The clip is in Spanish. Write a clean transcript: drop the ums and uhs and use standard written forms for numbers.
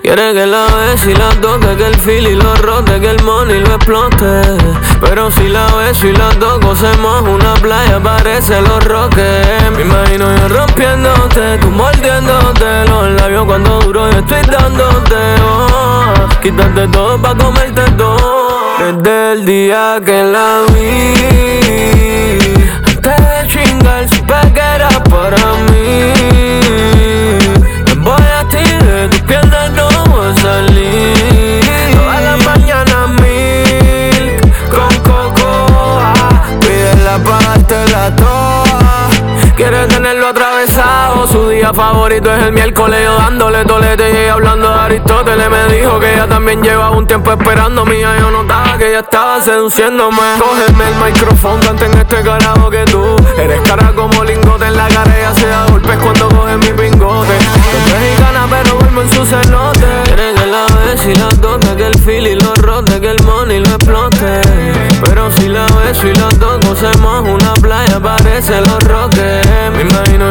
Quiere que la bese y la toque, que el feel y lo rote, que el money lo explote. Pero si la beso y la toco, se moja una playa, parece Los Roques. Me imagino yo rompiéndote, tú mordiéndote los labios cuando duro yo estoy dándote. Oh, quítate todo pa' comerte todo. Desde el día que la vi, antes de chingar supe que era para mí. Me voy a ti, de tus piernas no voy a salir. Todas las mañanas milk con cocoa, pídela pa' dártela toda. Quiere tenerlo atravesado, su día favorito es el miércoles. Yo dándole tolete y hablando de Aristóteles. Me dijo que ella también llevaba un tiempo esperando mía. Yo notaba que ella estaba seduciéndome. Cógeme el micrófono, canta en este carajo que tú eres cara como lingote en la cara. Ella se da golpes cuando coge mi pingote. No es mexicana pero duermo en su cenote. Quiere que la bese y la toque, que el feel y lo rote, que el money lo explote. Pero si la beso y la toco, se moja una playa, parece Los Roques. Me imagino